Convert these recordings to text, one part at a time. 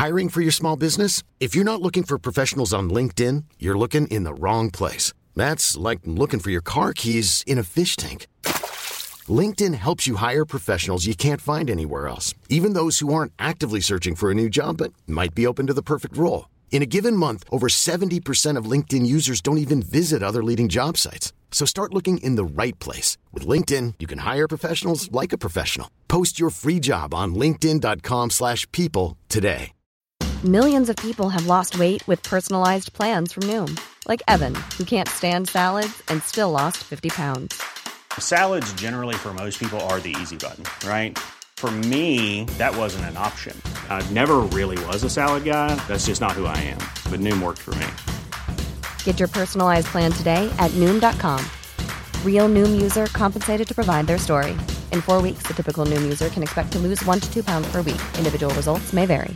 Hiring for your small business? If you're not looking for professionals on LinkedIn, you're looking in the wrong place. That's like looking for your car keys in a fish tank. LinkedIn helps you hire professionals you can't find anywhere else, even those who aren't actively searching for a new job but might be open to the perfect role. In a given month, over 70% of LinkedIn users don't even visit other leading job sites. So start looking in the right place. With LinkedIn, you can hire professionals like a professional. Post your free job on linkedin.com/people today. Millions of people have lost weight with personalized plans from Noom. Like Evan, who can't stand salads and still lost 50 pounds. Salads generally for most people are the easy button, right? For me, that wasn't an option. I never really was a salad guy. That's just not who I am. But Noom worked for me. Get your personalized plan today at Noom.com. Real Noom user compensated to provide their story. In 4 weeks, the typical Noom user can expect to lose 1 to 2 pounds per week. Individual results may vary.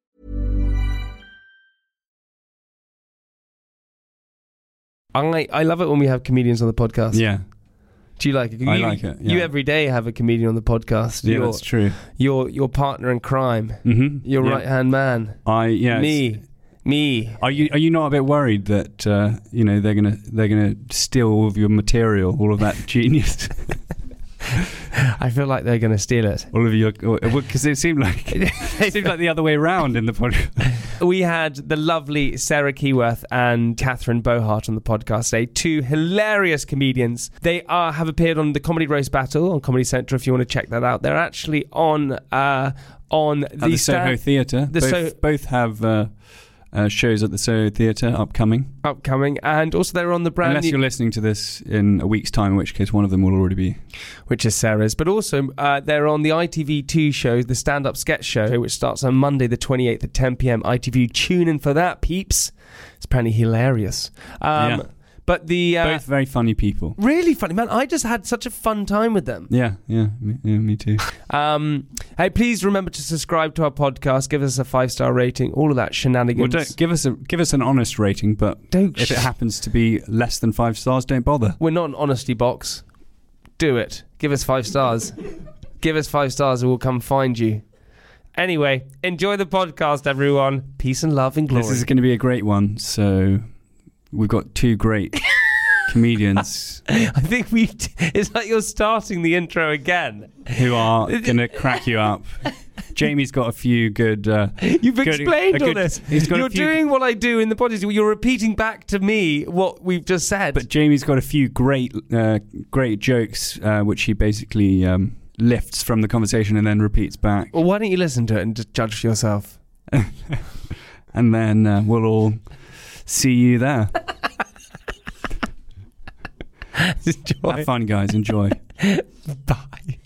I love it when we have comedians on the podcast. Yeah. Do you like it? I like it. Yeah. You every day have a comedian on the podcast. Yeah, that's true. Your partner in crime. Mm-hmm. Your right-hand man. Me. Are you not a bit worried that they're gonna steal all of your material, all of that genius? I feel like they're going to steal it. All of your, because it seemed like the other way around in the podcast. We had the lovely Sarah Keyworth and Catherine Bohart on the podcast today. Two hilarious comedians. They have appeared on the Comedy Roast Battle on Comedy Central. If you want to check that out, they're actually on the Soho Theatre. Both have shows at the Soho Theatre upcoming, and also they're on the brand unless you're listening to this in a week's time, in which case one of them will already be, which is Sarah's. But also they're on the ITV2 show, the stand-up sketch show, which starts on Monday the 28th at 10 p.m. ITV, tune in for that, peeps. It's apparently hilarious. But both very funny people. Really funny, man. I just had such a fun time with them. Yeah, me too. Hey, please remember to subscribe to our podcast. Give us a 5-star rating. All of that shenanigans. Well, give us an honest rating, but if it happens to be less than 5 stars, don't bother. We're not an honesty box. Do it. Give us 5 stars. Give us 5 stars, and we'll come find you. Anyway, enjoy the podcast, everyone. Peace and love and glory. This is going to be a great one. So. We've got two great comedians. I think it's like you're starting the intro again. Who are going to crack you up. Jamie's got a few good... You've explained all this. You're doing what I do in the podcast. You're repeating back to me what we've just said. But Jamie's got a few great jokes, which he basically lifts from the conversation and then repeats back. Well, why don't you listen to it and just judge for yourself? And then we'll all... see you there. Enjoy. Have fun, guys. Enjoy. Bye.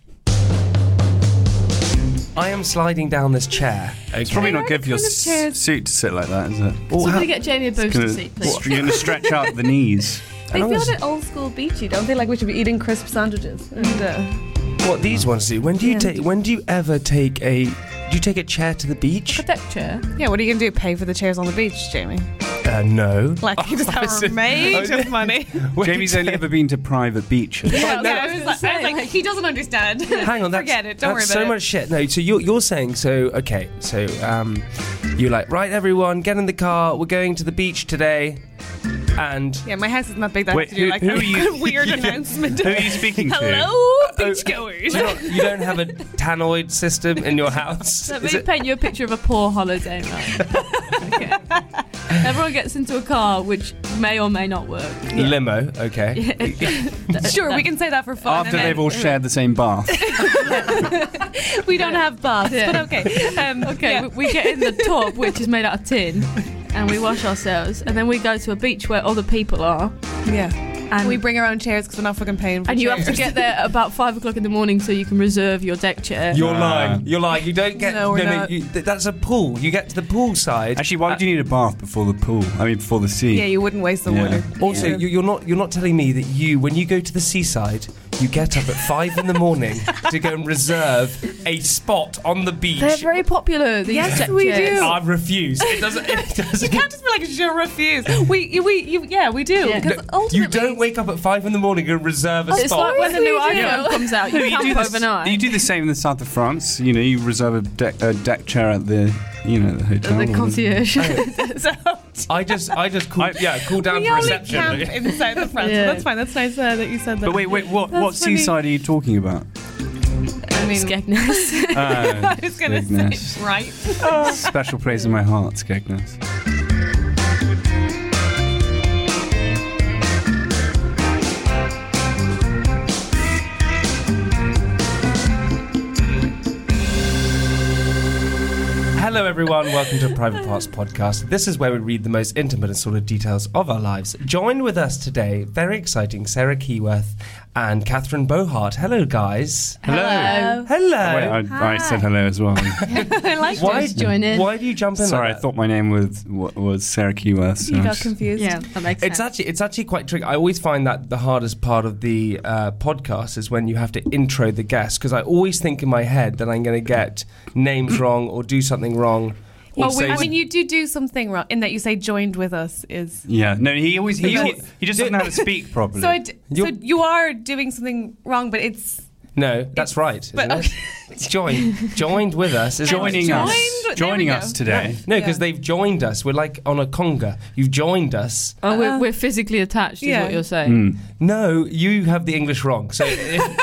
I am sliding down this chair. Okay. It's probably not good for your suit to sit like that, is it? So we're going to get Jamie a booster seat, please. You're going to stretch out the knees. They feel a bit old school beachy, don't they? Like we should be eating crisp sandwiches. And, what these ones do? When do you ever take a... Do you take a chair to the beach? A deck chair? Yeah, what are you going to do? Pay for the chairs on the beach, Jamie? No. Like, you just have a remaid of money. Jamie's only ever been to private beaches. I was like, he doesn't understand. Hang on, forget it. Don't worry about it. That's so much shit. No, so you're saying, you're like, right, everyone, get in the car. We're going to the beach today. And yeah, my house is not big enough to do like a weird announcement. Who are you speaking to? Hello, beachgoers. You don't have a tannoid system in your house? Let me paint you a picture of a poor holiday night. Okay. Everyone gets into a car which may or may not work. Yeah. Limo, okay. Sure, we can say that for fun. After they've all shared the same bath. We don't have baths, but okay. We get in the tub, which is made out of tin, and we wash ourselves, and then we go to a beach where other people are. Yeah. And we bring our own chairs because we're not fucking paying for and chairs. you have to get there at about 5 o'clock in the morning so you can reserve your deck chair. You're lying. You're lying. You don't get... No, we're not. That's a pool. You get to the pool side. Actually, why would you need a bath before the pool? I mean, before the sea. Yeah, you wouldn't waste the water. Also, you're not telling me that when you go to the seaside, you get up at 5 in the morning to go and reserve a spot on the beach. They're very popular. These deck we chairs. do. I refuse. It doesn't. You can't just be like, je refuse. We do. Yeah. Because ultimately, you don't wake up at 5 in the morning and reserve a spot. It's like when the new iPhone comes out, you camp overnight. You do the same in the south of France. You reserve a deck chair at the the hotel. The concierge. So I just call down we for only reception. camp inside the front. Yeah. So that's fine. That's nice that you said that. But wait, what That's funny. seaside are you talking about? I mean, Skegness. I was going to Skegness. say, right? Special place in my heart, Skegness. Hello, everyone. Welcome to Private Parts Podcast. This is where we read the most intimate and sort of details of our lives. Joined with us today, very exciting, Sarah Keyworth and Catherine Bohart. Hello, guys. Hello. Hello. Wait, I said hello as well. I like Why it. join in. Why do you jump in? Sorry, I like that? thought my name was Sarah Keyworth. So You I got just- confused. Yeah, that makes sense. It's actually quite tricky. I always find that the hardest part of the podcast is when you have to intro the guest, because I always think in my head that I'm going to get names wrong or do something wrong. Or Oh, say I mean, you do something wrong in that you say "joined with us" is. Yeah, no, he just doesn't know how to speak properly. So you are doing something wrong, but it's no, that's right. but Isn't it? Joined with us. Isn't joining it? us, There we joining go. us today. No, because Yeah. they've joined us. We're like on a conga. You've joined us. Oh, we're physically attached, is Yeah. what you're saying. Mm. No, you have the English wrong. So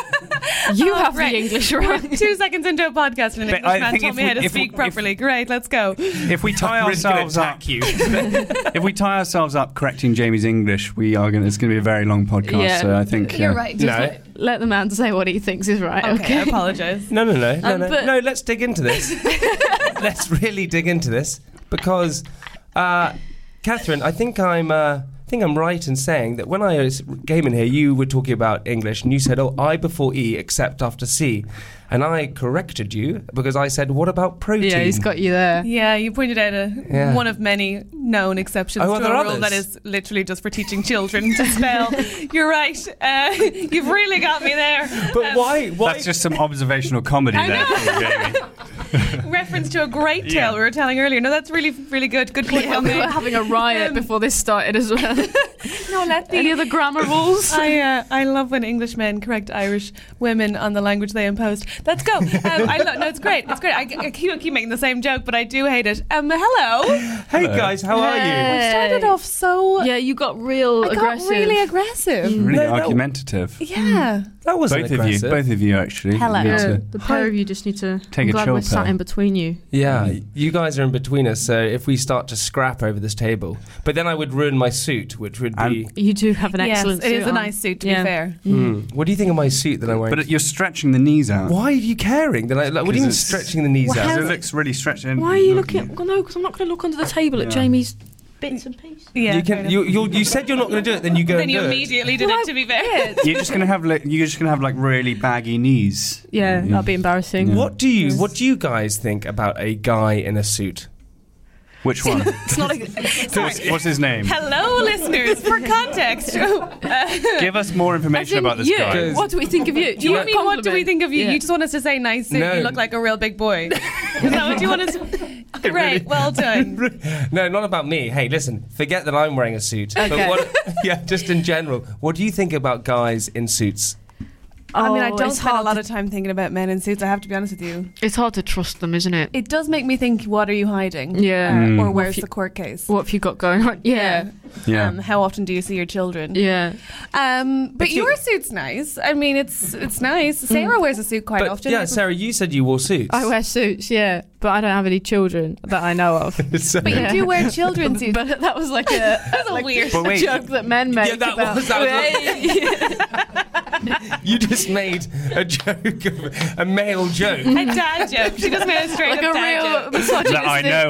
You have Great. the English We're wrong. 2 seconds into a podcast and an But English I man think told if me we- how to if we- speak properly. Great, let's go. If we tie I'm really gonna ourselves up, attack you. if we tie ourselves up correcting Jamie's English, it's going to be a very long podcast. Yeah. So I think You're right. Just No. let the man say what he thinks is right, Okay, I okay? apologise. No. but- No, let's dig into this. Let's really dig into this because, Catherine, I think I'm right in saying that when I came in here, you were talking about English and you said, "Oh, I before E, except after C," and I corrected you because I said, "What about protein?" Yeah, he's got you there. Yeah, you pointed out Yeah. one of many known exceptions Oh, are to there a rule others? that is literally just for teaching children to spell. You're right. You've really got me there. But why? that's just some observational comedy there, for Jamie. Reference to a great tale Yeah. we were telling earlier. No, that's really, really good. Good point. Yeah, we were having a riot Um, before this started as well. No, let Any other grammar rules? I love when Englishmen correct Irish women on the language they imposed. Let's go. No, it's great. It's great. I keep making the same joke, but I do hate it. Hey Hello. Hello. guys, how are you? We started off so. Yeah, you got real I aggressive. got really aggressive. Really No. argumentative. Yeah. That wasn't aggressive. Both of you actually. Hello. need Yeah, to- the pair of you just need to. Take I'm a glad chill we're sat pill. in between you. Yeah, you guys are in between us, so if we start to scrap over this table, but then I would ruin my suit, which would be. You do have an Yes, excellent it is suit a on. nice suit, to Yeah. be fair. What do you think of my suit that I'm wearing? But you're stretching the knees out. Why are you caring? What do you mean it's- stretching the knees Well, out? Because it looks really stretched. And Why are you looking? Well, no, because I'm not going to look under the table at Yeah. Jamie's bits and pieces. Yeah. you fair can. enough. You said you're not going to do it, then you go Then and you do it. immediately did it, to be fair. You're just gonna have like really baggy knees. Yeah, that'd be embarrassing. Yeah. What do you guys think about a guy in a suit? Which one? It's not a. What's his name? Hello, listeners. For context, Give us more information about this you. guy. What do we think of you? do you want mean what do we think of you? Yeah. You just want us to say nice suit. No. You look like a real big boy. Is that what you want us? Great. Well done. No, not about me. Hey, listen, forget that I'm wearing a suit. Okay. But what, yeah, just in general, what do you think about guys in suits? I mean, I don't it's spend a hard lot to- of time thinking about men in suits. I have to be honest with you. It's hard to trust them, isn't it? It does make me think, what are you hiding? Yeah. Or What where's have you- the court case? What have you got going on? Yeah. Yeah. How often do you see your children? Yeah. But your suit's nice. I mean, it's nice. Sarah wears a suit quite But often. yeah, Sarah, you said you wore suits. I wear suits, yeah, but I don't have any children that I know of. So- But you do wear children's suits. But that was like a weird But wait. joke that men make. Yeah, that about, was you just made a joke of a male joke. a dad joke. She just made a straight like up a dad real joke. misogynistic. That I know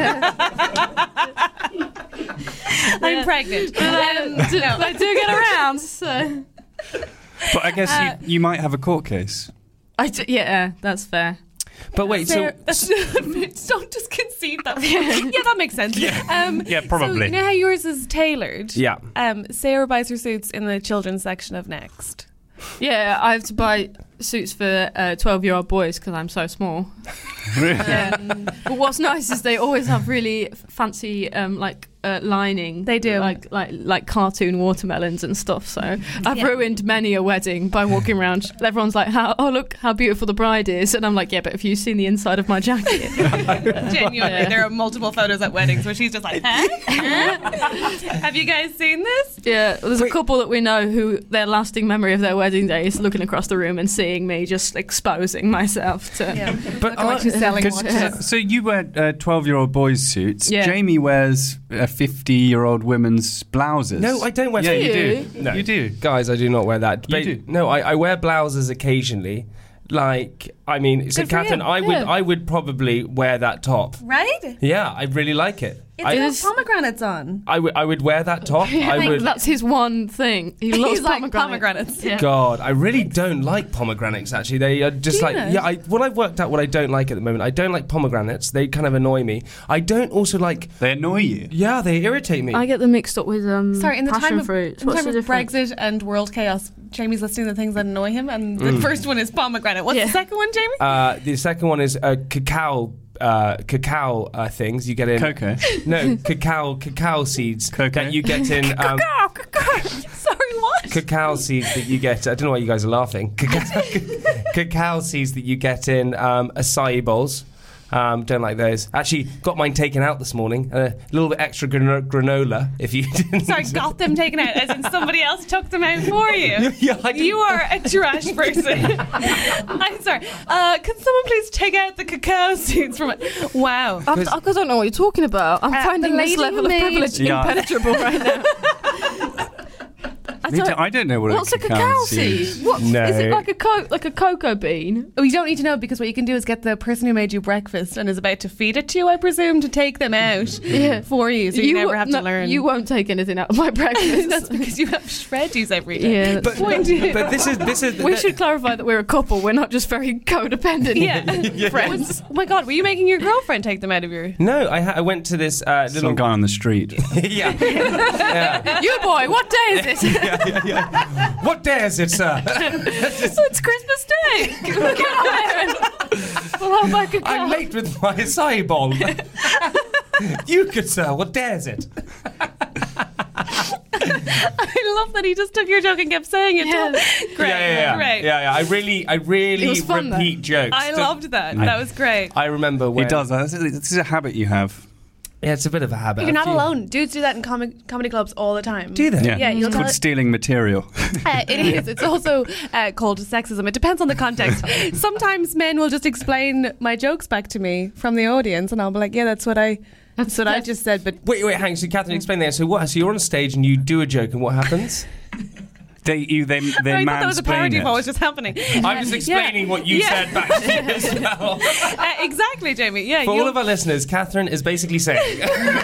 of. I'm pregnant. I do get around, so But I guess you might have a court case. yeah, that's fair. But wait, Sarah, so don't just concede that. Yeah, that makes sense. Yeah, probably. So, you know how yours is tailored? yeah, Sarah buys her suits in the children's section of Next. Yeah, I have to buy suits for 12-year-old boys because I'm so small. But what's nice is they always have really fancy like lining. They do. Like cartoon watermelons and stuff. So I've ruined many a wedding by walking around. Everyone's like, look how beautiful the bride is. And I'm like, yeah, but have you seen the inside of my jacket? Genuinely, there are multiple photos at weddings where she's just like, have you guys seen this? Yeah, there's a couple that we know who their lasting memory of their wedding day is looking across the room and seeing me just exposing myself to. Yeah. But she's selling watches. so you wear 12-year-old boys' suits. Yeah. Jamie wears 50-year-old women's blouses. No, I don't wear. Yeah, you do. No. You do. Guys, I do not wear that. You do. No, I wear blouses occasionally. Like, I mean, so Good for Catherine, you. I would probably wear that top. Right? Yeah, I really like it. It has pomegranates on. I would wear that top. I would. That's his one thing. He loves He's like pomegranates. Yeah. God, I really don't like pomegranates. Actually, they are just Do you not? What I've worked out what I don't like at the moment. I don't like pomegranates. They kind of annoy me. I don't also like. They annoy you. Yeah, they irritate me. I get them mixed up with Sorry, in the passion time of, fruits. in the What's time the of difference? Brexit and world chaos, Jamie's listing the things that annoy him, and the first one is pomegranate. What's the second one, Jamie? The second one is cacao things you get in Cocoa. No, cacao seeds Cocoa. that you get in Sorry, what? cacao seeds that you get. I don't know why you guys are laughing. Cacao seeds that you get in acai bowls. Don't like those. Actually, got mine taken out this morning. A little bit extra granola, if you didn't. Sorry, got them taken out, as in somebody else took them out for you. Yeah, I didn't- You are a trash person. I'm sorry. Can someone please take out the cacao seeds from it? Wow. I don't know what you're talking about. I'm finding the this lady level of made- privilege Yeah. impenetrable right now. I don't know what What's a cacao seed? What No. is it like a cocoa bean? We don't need to know, because what you can do is get the person who made you breakfast and is about to feed it to you, I presume, to take them out for you, so you never have to learn. You won't take anything out of my breakfast. That's because you have shreddies every day. Yeah, But, that's but this is. we should clarify that we're a couple. We're not just very codependent. Yeah. Friends. Oh my God, were you making your girlfriend take them out of your... No, I went to this little Some guy on the street. yeah. Yeah. You boy, what day is it? What day is it, sir? It's Christmas Day. Get on there and we'll have like a I'm late with my acai bowl. You could, sir. What day is it? I love that he just took your joke and kept saying it. Yeah. Great. Yeah. Great. Yeah. I really It was fun, repeat jokes. I loved that. That was great. I remember when He does. This is a habit you have. Yeah, it's a bit of a habit. You're not A few- alone. Dudes do that in comedy clubs all the time. Do they? Yeah, you'll It's tell called it. stealing material. It is. It's also called sexism. It depends on the context. Sometimes men will just explain my jokes back to me from the audience, and I'll be like, "Yeah, that's what I just said." But Wait, hang on. So, Catherine, explain that. So, what? So, you're on stage and you do a joke, and what happens? They I thought that was a parody of what was just happening. I'm just explaining what you said back to you as well. Exactly, Jamie. Yeah. For all of our listeners, Catherine is basically saying.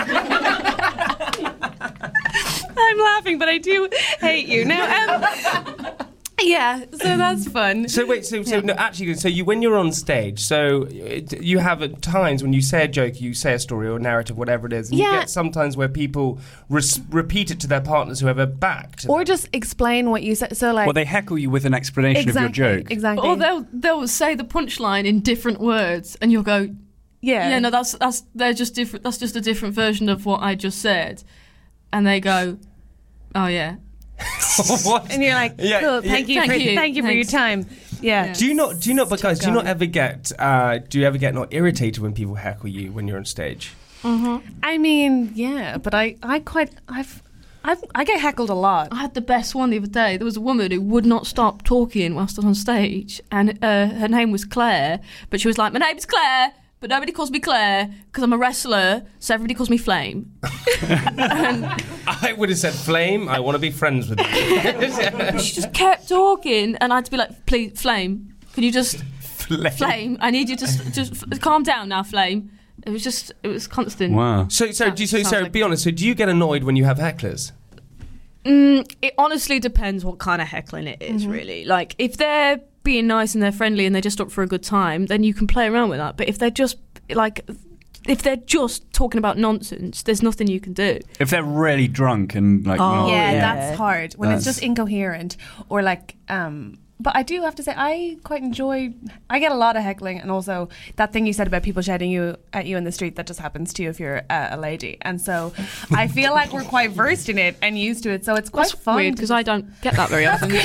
I'm laughing, but I do hate you now. Yeah, so that's fun. So wait, no, actually, so when you're on stage, so you have at times when you say a joke, you say a story or a narrative, whatever it is, and you get sometimes where people repeat it to their partners who have a back to Or them. just explain what you said. So like, Well, they heckle you with an explanation of your joke. Exactly. Or they'll say the punchline in different words, and you'll go, yeah, no, they're just different. That's just a different version of what I just said, and they go, oh yeah. What? And you're like, cool. Thank you for your time. Yeah. Do you not? But guys, do you not ever get? Do you ever get not irritated when people heckle you when you're on stage? Mm-hmm. I mean, yeah, but I get heckled a lot. I had the best one the other day. There was a woman who would not stop talking whilst I was on stage, and her name was Claire, but she was like, my name's Claire, but nobody calls me Claire because I'm a wrestler, so everybody calls me Flame. I would have said, Flame, I want to be friends with you. She just kept talking, and I had to be like, please, Flame, can you just... Flame, I need you to just calm down now, Flame. It was constant. Wow. So be honest. So do you get annoyed when you have hecklers? It honestly depends what kind of heckling it is, really. Like, if they're being nice and they're friendly and they're just up for a good time, then you can play around with that. But if they're just talking about nonsense, there's nothing you can do. If they're really drunk and like, That's hard. When it's That's- just incoherent, or like But I do have to say, I get a lot of heckling, and also that thing you said about people shouting at you in the street, that just happens to you if you're a lady. And so I feel like we're quite versed in it and used to it, so it's quite fun. Weird, because I don't get that very often.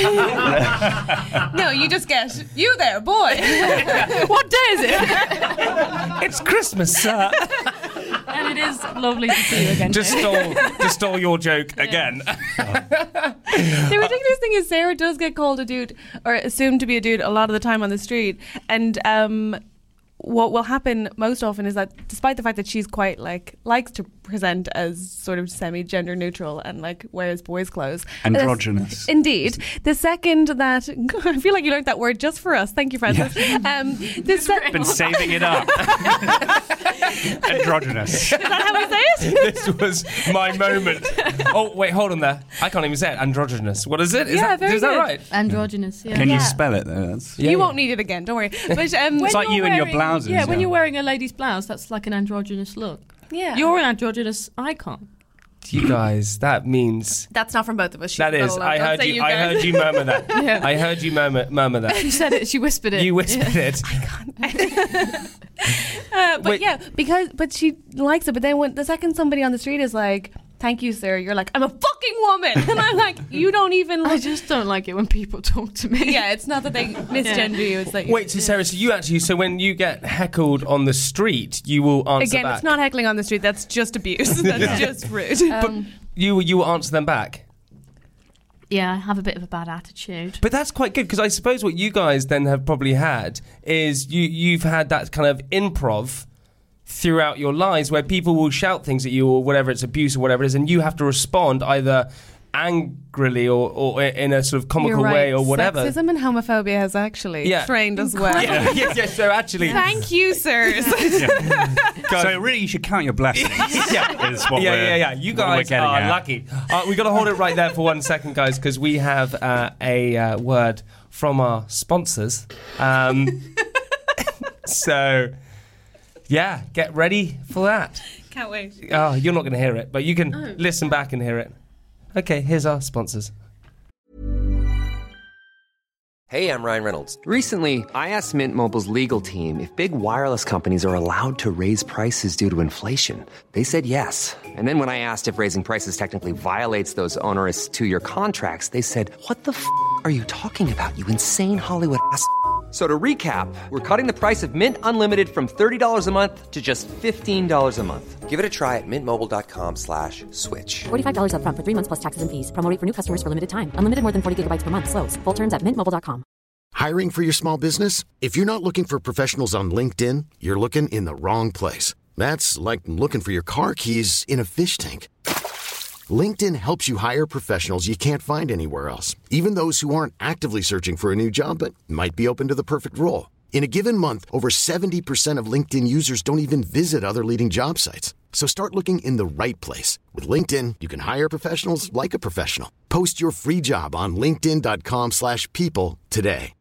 No, you just get, you there, boy. What day is it? It's Christmas, sir. And it is lovely to see you again. Just stole your joke again. The ridiculous thing is Sarah does get called a dude, or assumed to be a dude, a lot of the time on the street. And what will happen most often is that, despite the fact that she's quite likes to present as sort of semi-gender neutral and wears boys' clothes, androgynous. Indeed, the second that I feel like you learned that word just for us. Thank you, Francis. Been saving it up. Androgynous. Is that how we say it? This was my moment. Oh wait, hold on there. I can't even say it. Androgynous. What is it? Is that very good. right? Androgynous. Yeah. Can you spell it though? You won't need it again. Don't worry. But, it's like you and your blouses. Yeah, when you're wearing a lady's blouse, that's like an androgynous look. Yeah, you're an androgynous icon. You guys, that means that's not from both of us. That is. I heard you murmur that. Yeah. I heard you murmur that. She said it. She whispered it. You whispered it. I can't. But she likes it. But then when the second somebody on the street is like, "Thank you, sir," you're like, "I'm a fucking woman," and I'm like, "You don't even." I just don't like it when people talk to me. Yeah, it's not that they misgender you. It's like wait, so Sarah, so when you get heckled on the street, you will answer again. back. It's not heckling on the street. That's just abuse. That's just rude. But you will answer them back. Yeah, I have a bit of a bad attitude. But that's quite good, because I suppose what you guys then have probably had is you've had that kind of improv throughout your lives where people will shout things at you or whatever, it's abuse or whatever it is, and you have to respond either angrily or in a sort of comical way or whatever. Sexism and homophobia has actually trained as well. Yeah, so actually... Thank you, sirs. So really you should count your blessings. Is what You guys are lucky. We've got to hold it right there for 1 second, guys, because we have a word from our sponsors. So... yeah, get ready for that. Can't wait. Oh, you're not going to hear it, but you can listen back and hear it. Okay, here's our sponsors. Hey, I'm Ryan Reynolds. Recently, I asked Mint Mobile's legal team if big wireless companies are allowed to raise prices due to inflation. They said yes. And then when I asked if raising prices technically violates those onerous 2-year contracts, they said, "What the f*** are you talking about, you insane Hollywood ass?" So to recap, we're cutting the price of Mint Unlimited from $30 a month to just $15 a month. Give it a try at mintmobile.com/switch. $45 up front for 3 months plus taxes and fees. Promo rate for new customers for limited time. Unlimited more than 40 gigabytes per month. Slows full terms at mintmobile.com. Hiring for your small business? If you're not looking for professionals on LinkedIn, you're looking in the wrong place. That's like looking for your car keys in a fish tank. LinkedIn helps you hire professionals you can't find anywhere else, even those who aren't actively searching for a new job but might be open to the perfect role. In a given month, over 70% of LinkedIn users don't even visit other leading job sites. So start looking in the right place. With LinkedIn, you can hire professionals like a professional. Post your free job on linkedin.com/people today.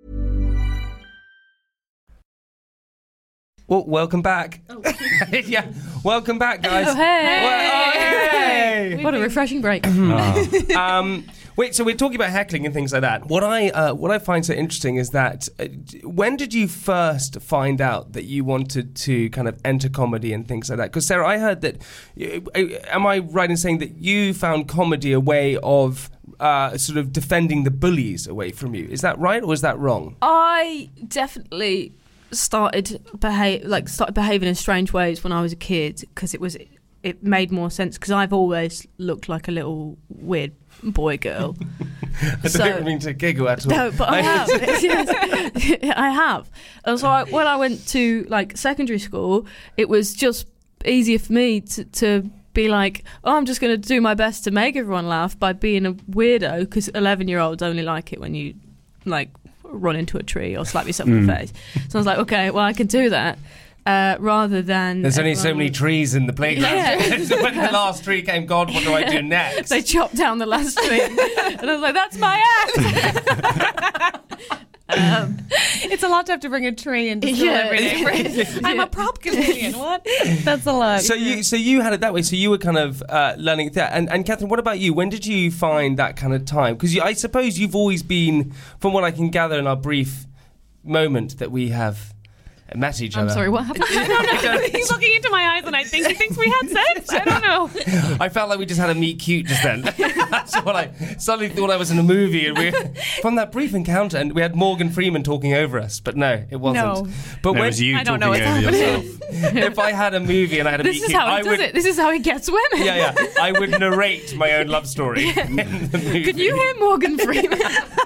Well, welcome back. Yeah, welcome back, guys. Oh, hey. Hey. What a refreshing break. Wait, so we're talking about heckling and things like that. What I find so interesting is that when did you first find out that you wanted to kind of enter comedy and things like that? Because Sarah, I heard that. Am I right in saying that you found comedy a way of sort of defending the bullies away from you? Is that right or is that wrong? I definitely started behaving in strange ways when I was a kid because it made more sense because I've always looked like a little weird boy girl. I don't mean to giggle at all. No, but I have. I have. And so when I went to secondary school, it was just easier for me to be like, oh, I'm just going to do my best to make everyone laugh by being a weirdo, because 11-year-olds only like it when you run into a tree or slap yourself in the face. So I was like, okay, well, I can do that. Rather than there's only so many trees in the playground. Yeah. So when the last tree came, God, what do I do next? They chopped down the last tree, and I was like, "That's my act." It's a lot to have to bring a tree into school every day. I'm a prop comedian. What? That's a lot. So you had it that way. So you were kind of learning that. And Catherine, what about you? When did you find that kind of time? Because I suppose you've always been, from what I can gather in our brief moment that we have met each other. I'm sorry, what happened? I don't know. He's looking into my eyes and I think he thinks we had sex. I don't know. I felt like we just had a meet cute just then. That's what I suddenly thought I was in a movie. And from that brief encounter, and we had Morgan Freeman talking over us. But no, it wasn't. No. But It was you I don't talking know over what's yourself. if I had a movie and I had a meet This is cute, how he I does would. it. This is how he gets women. Yeah, I would narrate my own love story in the movie. Could you hear Morgan Freeman?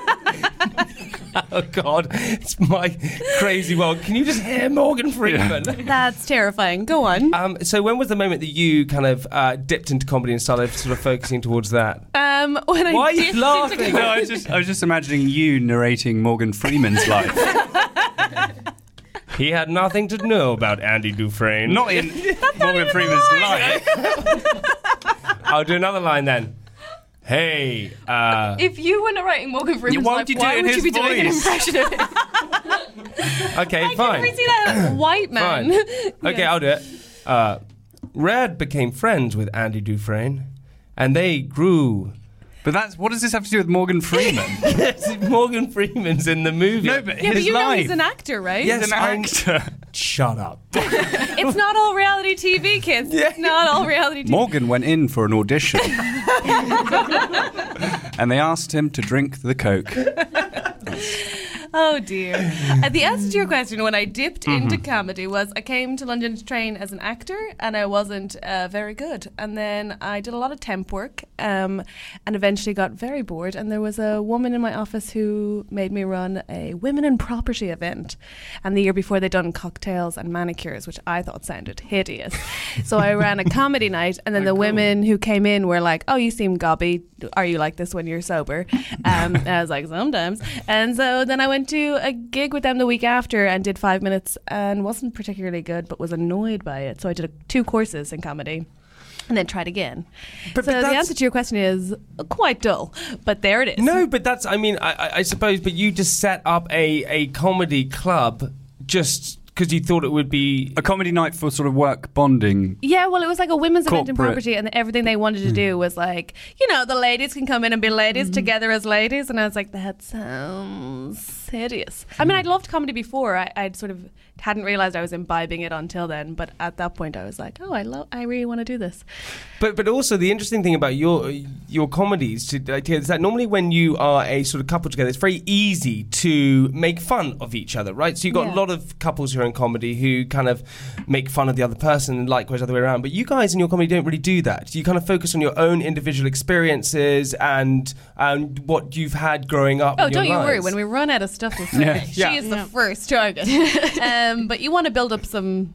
Oh God, it's my crazy world. Can you just hear Morgan Freeman? That's terrifying. Go on. So when was the moment that you kind of dipped into comedy and started sort of focusing towards that? When I Why are you dipped into laughing? No, I was just imagining you narrating Morgan Freeman's life. He had nothing to know about Andy Dufresne. Not in Morgan Freeman's life. I'll do another line then. Hey, If you were narrating Morgan Freeman's Why life, would you do why it in would his you be doing an voice? impression of it? okay, I fine. can see that white man. Fine. Okay, I'll do it. Red became friends with Andy Dufresne, and they grew. But what does this have to do with Morgan Freeman? Morgan Freeman's in the movie. No, but Yeah, but his you know life. he's an actor, right? Yes, He's an actor. Shut up. It's not all reality TV, kids. Yeah. It's not all reality TV. Morgan went in for an audition. And they asked him to drink the Coke. Oh dear. The answer to your question, when I dipped into comedy, was I came to London to train as an actor, and I wasn't very good. And then I did a lot of temp work, and eventually got very bored. And there was a woman in my office who made me run a women in property event. And the year before, they'd done cocktails and manicures, which I thought sounded hideous. So I ran a comedy night, and then the women who came in were like, "Oh, you seem gobby. Are you like this when you're sober?" And I was like, "Sometimes." And so then I went to a gig with them the week after and did 5 minutes and wasn't particularly good, but was annoyed by it. So I did 2 courses in comedy and then tried again. But So the that's- answer to your question is quite dull, but there it is. No, but that's, I suppose, but you just set up a comedy club just because you thought it would be... A comedy night for sort of work bonding. Yeah, well, it was like a women's event in Corporate. property, and everything they wanted to do was like, the ladies can come in and be ladies together as ladies, and I was like, that sounds hideous. I mean, I'd loved comedy before. I'd sort of hadn't realised I was imbibing it until then, but at that point I was like, I really want to do this. But also the interesting thing about your comedies is that normally when you are a sort of couple together, it's very easy to make fun of each other, right? So you've got a lot of couples who are in comedy who kind of make fun of the other person and likewise the other way around. But you guys in your comedy don't really do that. You kind of focus on your own individual experiences and what you've had growing up. Oh, in your don't you worry. lives. When we run out of stuff to say, she Yeah. is the first target. But you want to build up some...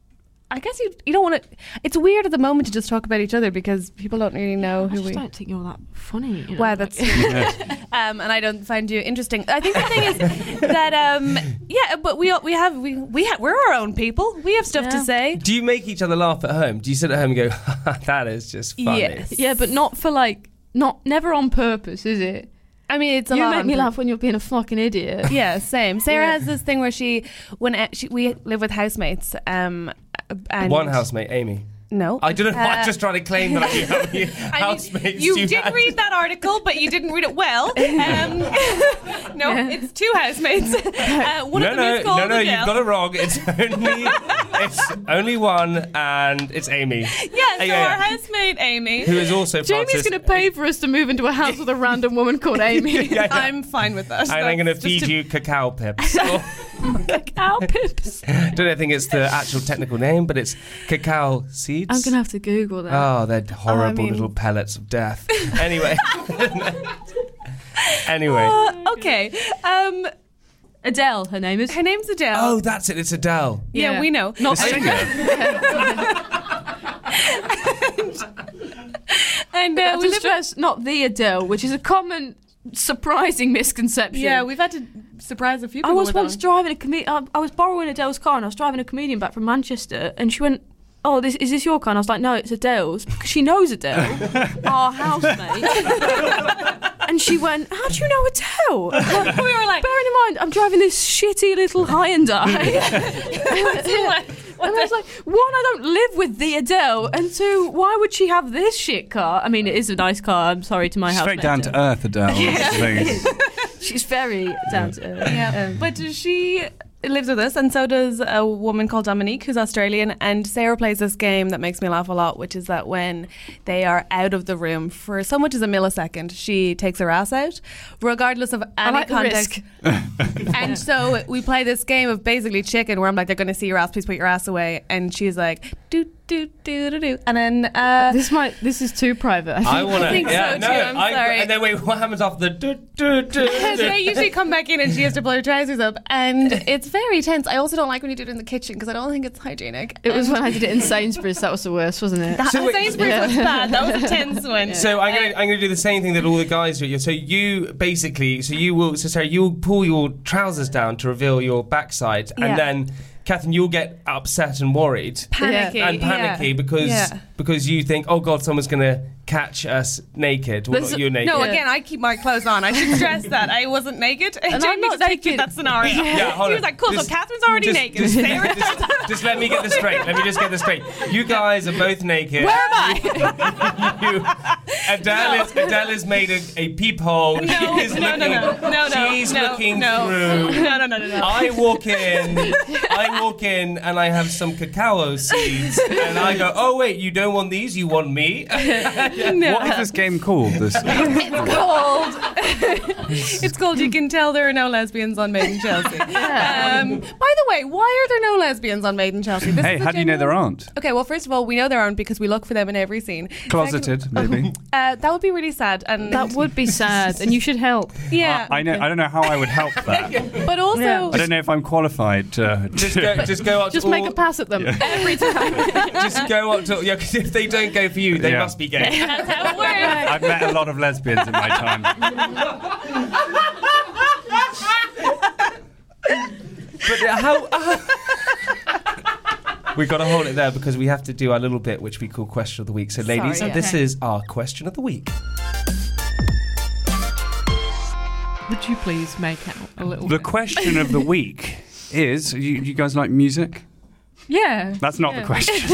I guess you don't want to... It's weird at the moment to just talk about each other because people don't really know who we... I don't think you're that funny. Wow, that's... and I don't find you interesting. I think the thing is that, but we're our own people. We have stuff to say. Do you make each other laugh at home? Do you sit at home and go, that is just funny? Yes. Yeah, but not for never on purpose, is it? I mean, it's a You lot. make me laugh when you're being a fucking idiot. Yeah, same. Sarah has this thing where we live with housemates. And One housemate, Amy. No. I don't know. I'm just trying to claim that I do have any housemates. You did had. read that article, but you didn't read it well. It's 2 housemates. One of them is called No, Adele. you've got it wrong. It's only one, and it's Amy. Yeah, so our housemate Amy. Who is also Jamie's Francis. going to pay for us to move into a house with a random woman called Amy. Yeah. I'm fine with that. And I'm going to feed you cacao pips. Cacao pips. Don't know, I think it's the actual technical name, but it's cacao seeds. I'm going to have to Google that. Oh, they're horrible mean- little pellets of death. Anyway. Okay. Adele, her name is. Her name's Adele. Oh, that's it. It's Adele. Yeah, we know. The singer. And I we to live stress, not the Adele, which is a common, surprising misconception. Yeah, we've had to surprise a few I people. was with once that. driving a comedian. I was borrowing Adele's car, and I was driving a comedian back from Manchester, and she went, "Oh, is this your car?" And I was like, "No, it's Adele's," because she knows Adele, our housemate. And she went, how do you know Adele? We were like, bearing in mind, I'm driving this shitty little Hyundai. And I was like, one, I don't live with the Adele, and two, why would she have this shit car? I mean, it is a nice car. I'm sorry to my housemate. Straight down to earth, Adele. She's very down to earth. Yeah, but she lives with us, and so does a woman called Dominique, who's Australian. And Sarah plays this game that makes me laugh a lot, which is that when they are out of the room for so much as a millisecond, she takes her ass out, regardless of any context. And so we play this game of basically chicken, where I'm like, they're going to see your ass, please put your ass away. And she's like, do do do do do. And then this is too private. I think so too. I'm sorry. And then wait, what happens after the do do do? They usually come back in and she has to pull her trousers up, and it's very tense. I also don't like when you do it in the kitchen because I don't think it's hygienic. It was when I did it in Sainsbury's. That was the worst, wasn't it? Sainsbury's was bad. That was a tense one. So I'm gonna do the same thing that all the guys do. So you basically, Sarah, you'll pull your trousers down to reveal your backside, and then Catherine, you'll get upset and worried, panicky because you think, oh God, someone's gonna catch us naked. Well, not you naked. No, again, I keep my clothes on. I should stress that I wasn't naked. And I'm not naked. That sscenario. Yeah, he was like, cool. So Catherine's already naked. Just let me get this straight. Let me just get this straight. You guys are both naked. Where am I? Adele has made a peephole. No. She's looking through. No. I walk in and I have some cacao seeds, and I go, oh wait, you don't want these? You want me? No. What is this game called? It's called You Can Tell There Are No Lesbians on Made in Chelsea. By the way, why are there no lesbians on Made in Chelsea? Hey, how do you know there aren't? Okay, well, first of all, we know there aren't because we look for them in every scene. Closeted, maybe. That would be really sad. And that would be sad, and you should help. Yeah. I know. I don't know how I would help that. But also... I don't know if I'm qualified to... Just go up to make a pass at them every time. Just go up to... Yeah, because if they don't go for you, they must be gay. That's how it works. I've met a lot of lesbians in my time. But how... We've got to hold it there because we have to do our little bit which we call Question of the Week. So ladies, this is our Question of the Week. Would you please make out a little The bit? question of the week is, you guys like music? Yeah. That's not the question.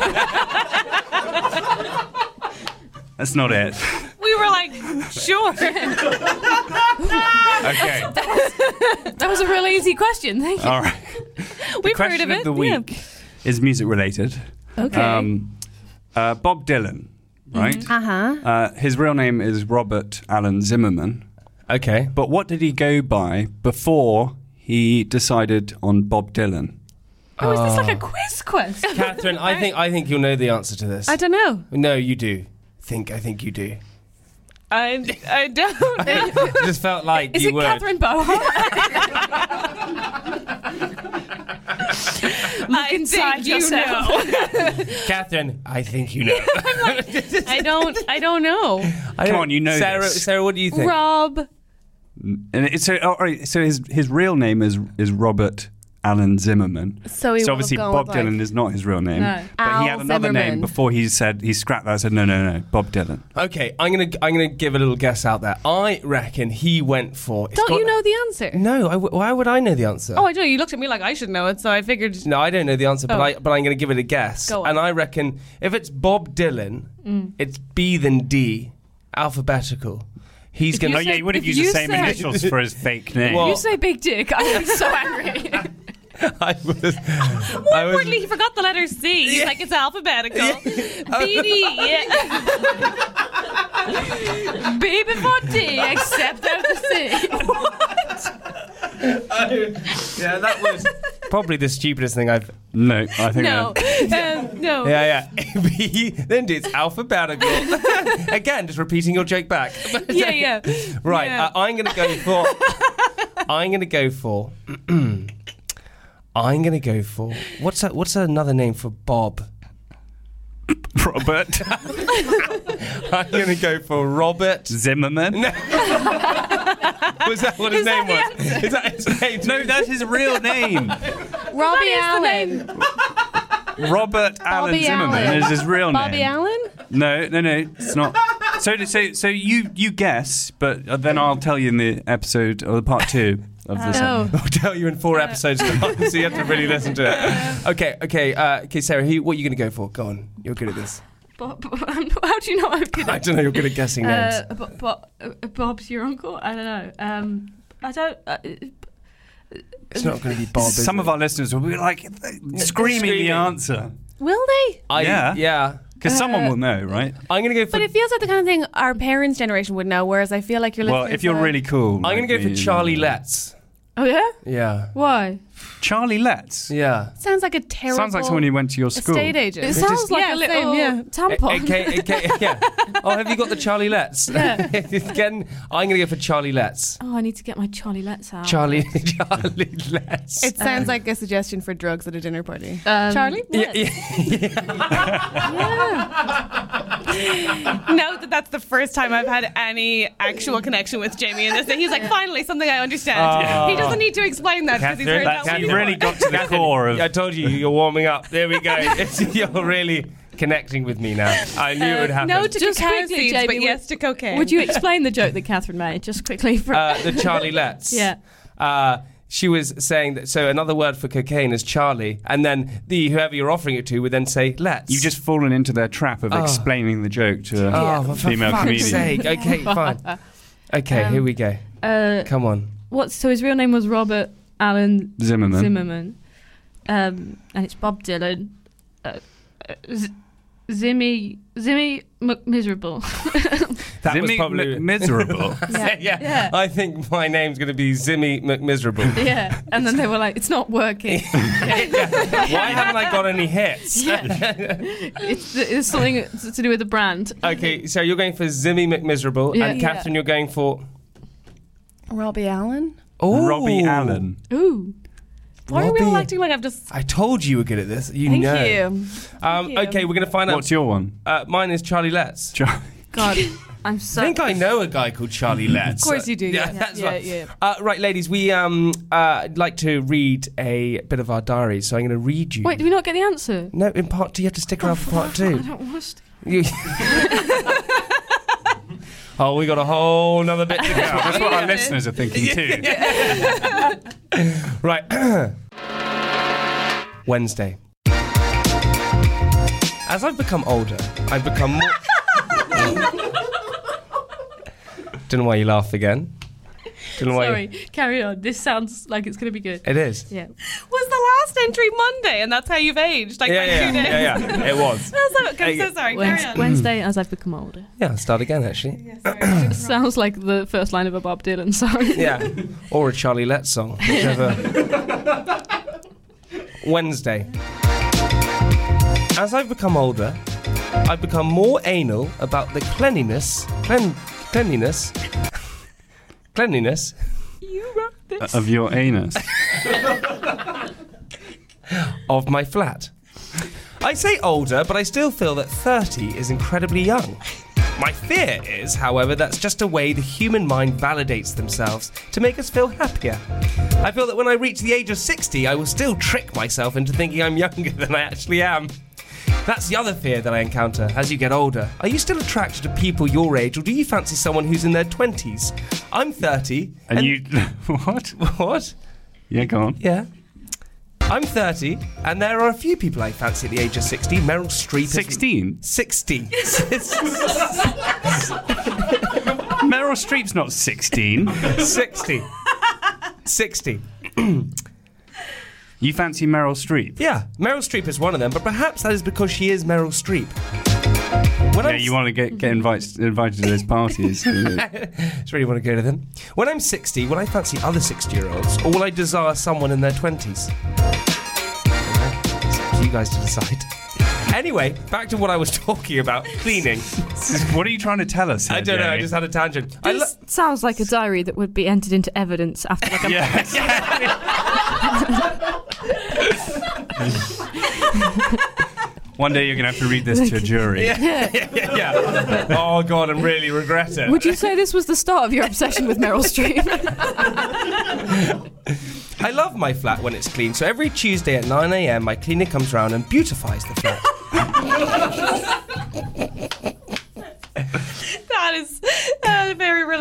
That's not it. We were like, sure. Okay. That was a really easy question. Thank you. All right. We've heard question of it. The week is music related. Okay. Bob Dylan, right? Uh-huh. His real name is Robert Alan Zimmerman. Okay. But what did he go by before he decided on Bob Dylan? Oh, is this like a quiz question? Catherine, I think you'll know the answer to this. I don't know. No, you do. I think you do. I don't. It just felt like Is you it would. Catherine Bowen? Look inside yourself. Catherine, I think you know. I don't know. Come on, you know Sarah, this. Sarah, what do you think? Rob. And so his real name is Robert Alan Zimmerman. So obviously Bob Dylan is not his real name. No. But Al he had another Zimmerman. name before he scrapped that. I said no, Bob Dylan. Okay, I'm gonna give a little guess out there. I reckon he went for. Don't you know the answer? No, why would I know the answer? Oh, I don't know. You looked at me like I should know it, so I figured. No, I don't know the answer, Oh. but I'm going to give it a guess. Go on. And I reckon if it's Bob Dylan, it's B then D, alphabetical. He's If going you to. say- He would have if used the you same say- initials for his fake name. Well- You say big dick, I'm so angry. I was. More importantly, he forgot the letter C. He's like, it's alphabetical. BD, B before D, except out the C. Yeah, that was probably the stupidest thing I've. No, I think No. No. Yeah. B, then D, it's alphabetical. Again, just repeating your joke back. Yeah. Right, Yeah. I'm going to go for. I'm going to go for. What's another name for Bob? Robert I'm going to go for Robert. Zimmerman. Was that what his name was? Is that his name? No, that's his real name. Robbie Allen. Robert Alan Bobby Zimmerman Allen. is his real Bobby name. Allen? No, it's not. So you guess, but then I'll tell you in the episode or the part 2 of this. Oh. I'll tell you in 4 episodes, so you have to really listen to it. Okay, Sarah, what are you going to go for? Go on, you're good at this. How do you know I'm good at I don't know, you're good at guessing names. Bob's your uncle? I don't know. I don't... It's not going to be Bob, is Some it? of our listeners will be like screaming the answer. Will they? Yeah. Because someone will know, right? I'm going to go for... But it feels like the kind of thing our parents' generation would know, whereas I feel like your listeners... Well, if you're really cool. I'm going to go for Charlie Letts. Oh, yeah? Yeah. Why? Charlie Letts? Yeah. Sounds like a terrible... Sounds like someone who went to your school. Estate agent. It sounds like a little tampon. Okay, yeah. Oh, have you got the Charlie Letts? Yeah. Again, I'm going to go for Charlie Letts. Oh, I need to get my Charlie Letts out. Charlie Letts. It sounds like a suggestion for drugs at a dinner party. Charlie? Yeah. Note that's the first time I've had any actual connection with Jamie in this. He's like, finally, something I understand. He doesn't need to explain that because he's heard that one. You've really got to the core of... I told you, you're warming up. There we go. You're really connecting with me now. I knew it would happen. No to Just cacao quickly, seeds, Jamie, but yes to cocaine. Would you explain the joke that Catherine made, just quickly? The Charlie Letts. Yeah. She was saying that, so another word for cocaine is Charlie, and then whoever you're offering it to would then say, let's. You've just fallen into their trap of explaining the joke to a female comedian. Sake. Okay, fine. Okay, here we go. Come on. So his real name was Robert Allen Zimmerman. And it's Bob Dylan. Zimmy McMiserable. That was probably miserable. Yeah. I think my name's going to be Zimmy McMiserable. Yeah, and then they were like, "It's not working." Why haven't I got any hits? It's something to do with the brand. Okay, so you're going for Zimmy McMiserable, and Catherine, you're going for Robbie Allen? Oh, Robbie Allen. Ooh. Why are we all acting like I've just... I told you were good at this. Thank you. Okay, we're going to find out. What's your one? Mine is Charlie Letts. God, I'm so... I think I know a guy called Charlie Letts. Of course you do. That's right. Right, ladies, we like to read a bit of our diaries, so I'm going to read you. Wait, do we not get the answer? No, in part 2, you have to stick around for part 2. I don't want to... Oh, we got a whole nother bit to go. That's what our listeners are thinking too. Right. Wednesday. As I've become older, I've become more... Don't know why you laughed again. Sorry, carry on. This sounds like it's going to be good. It is. Yeah. Was the last entry Monday and that's how you've aged? Like, Yeah, it was. I'm so sorry. Carry on. Wednesday, as I've become older. Yeah, I'll start again, actually. Yeah, Sounds like the first line of a Bob Dylan song. Yeah, or a Charlie Letts song, whichever. Wednesday. As I've become older, I've become more anal about the cleanliness You wrote this. Of your anus. of my flat. I say older, but I still feel that 30 is incredibly young. My fear is, however, that's just a way the human mind validates themselves to make us feel happier. I feel that when I reach the age of 60, I will still trick myself into thinking I'm younger than I actually am. That's the other fear that I encounter as you get older. Are you still attracted to people your age, or do you fancy someone who's in their 20s? I'm 30. And you... What? What? Yeah, go on. Yeah. I'm 30, and there are a few people I fancy at the age of 60. Meryl Streep. 16? 60. Meryl Streep's not 16. 60. You fancy Meryl Streep? Yeah, Meryl Streep is one of them, but perhaps that is because she is Meryl Streep. You want to get invited to those parties. Just really want to go to them. When I'm 60, will I fancy other 60-year-olds, or will I desire someone in their 20s? It's up to you guys to decide. Anyway, back to what I was talking about, cleaning. What are you trying to tell us here, I don't know, Jamie? I just had a tangent. This sounds like a diary that would be entered into evidence after like a One day you're going to have to read this to a jury. Yeah. Oh, God, and really regret it. Would you say this was the start of your obsession with Meryl Streep? I love my flat when it's clean, so every Tuesday at 9 a.m. my cleaner comes round and beautifies the flat.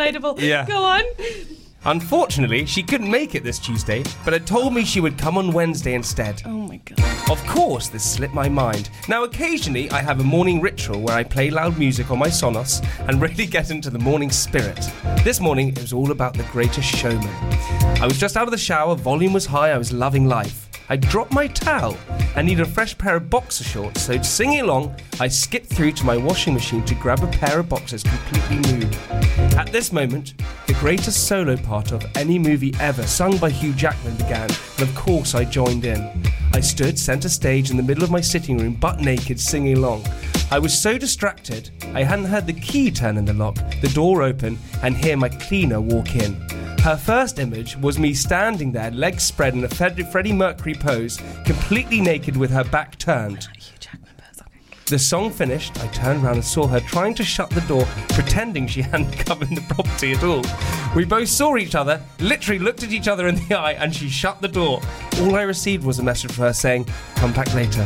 relatable. Yeah. Go on. Unfortunately, she couldn't make it this Tuesday, but had told me she would come on Wednesday instead. Oh my god. Of course, this slipped my mind. Now, occasionally, I have a morning ritual where I play loud music on my Sonos and really get into the morning spirit. This morning, it was all about The Greatest Showman. I was just out of the shower, volume was high, I was loving life. I dropped my towel and needed a fresh pair of boxer shorts, so singing along, I skipped through to my washing machine to grab a pair of boxers completely nude. At this moment, the greatest solo part of any movie ever, sung by Hugh Jackman, began, and of course I joined in. I stood centre stage in the middle of my sitting room, butt naked, singing along. I was so distracted, I hadn't heard the key turn in the lock, the door open, and hear my cleaner walk in. Her first image was me standing there, legs spread in a Freddie Mercury pose, completely naked with her back turned. The song finished, I turned around and saw her trying to shut the door, pretending she hadn't covered the property at all. We both saw each other, literally looked at each other in the eye, and she shut the door. All I received was a message from her saying, "Come back later."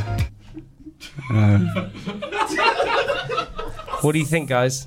What do you think, guys?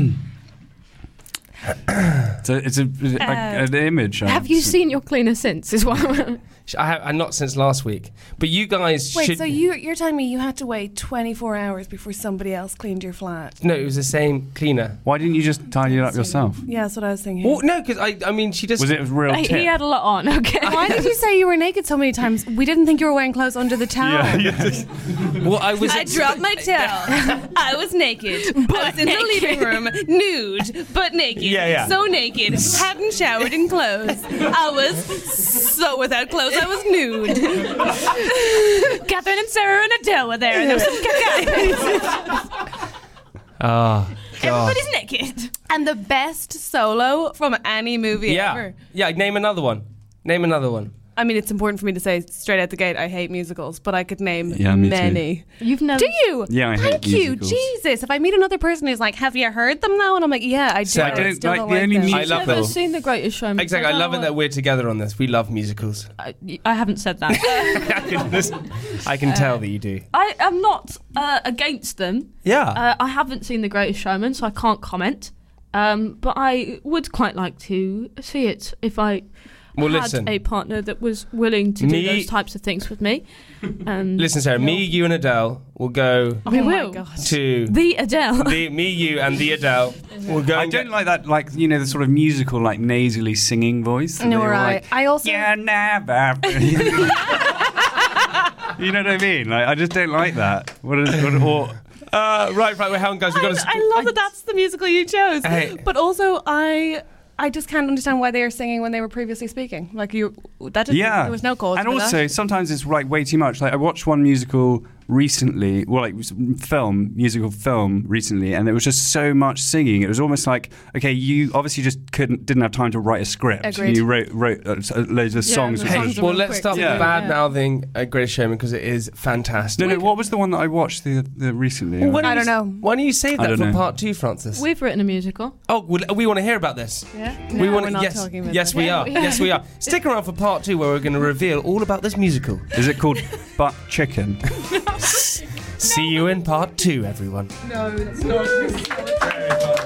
It's an image. Have you seen your cleaner since? Is what. I'm not since last week. But you guys Wait, should... so you're telling me you had to wait 24 hours before somebody else cleaned your flat? No, it was the same cleaner. Why didn't you just tidy it up yourself? Yeah, that's what I was thinking. Well, no, because I mean, she just... Was it a real tip? He had a lot on, okay. Why did you say you were naked so many times? We didn't think you were wearing clothes under the towel. Well, I was... I dropped my towel. I was naked. I was in the living room, nude, but naked. Yeah. So naked. Hadn't showered in clothes. I was so without clothes. I was nude. Catherine and Sarah and Adele were there, and there was some guys. Oh, God. Everybody's naked. And the best solo from any movie ever. Yeah, name another one. I mean, it's important for me to say straight out the gate, I hate musicals, but I could name me many. too. You've never. Do you? Yeah, I hate Thank you, musicals. Jesus. If I meet another person who's like, "Have you heard them now?" and I'm like, "Yeah, I do." So I don't still like don't the only them. music- I love I've never them. seen The Greatest Showman. Exactly, I love it that we're together on this. We love musicals. I haven't said that. I can tell that you do. I am not against them. Yeah. I haven't seen The Greatest Showman, so I can't comment. But I would quite like to see it if I Well, had listen. a partner that was willing to do Me- those types of things with me. Listen, Sarah, me, you and Adele will go We Oh my will. God. to... The Adele. me, you, and the Adele will go I and don't get- like that, like, you know, the sort of musical, like, nasally singing voice. that No, they were right. like, I also. "Yeah, never." You know what I mean? Like, I just don't like that. Right, wait, hang on, guys. We've got to... I love that that's the musical you chose. Hey. But also, I just can't understand why they are singing when they were previously speaking. Like Yeah. there was no cause And for also, that. sometimes it's like way too much. Like, I watched one musical recently, well, like musical film recently, and there was just so much singing. It was almost like, okay, you obviously just didn't have time to write a script. Agreed. You wrote loads of songs. the which songs was- are Well, real let's quick. start with Yeah. bad mouthing Greatest Showman because it is fantastic. No, what was the one that I watched the recently? Well, I don't know. Why don't you save I that don't for know. part 2, Francis? We've written a musical. Oh, we want to hear about this. Yeah? We No, want we're not talking about yes, that. we are. Yes, we are. Stick around for part 2 where we're going to reveal all about this musical. Is it called Butt Chicken? See you in part 2, everyone. No, that's not.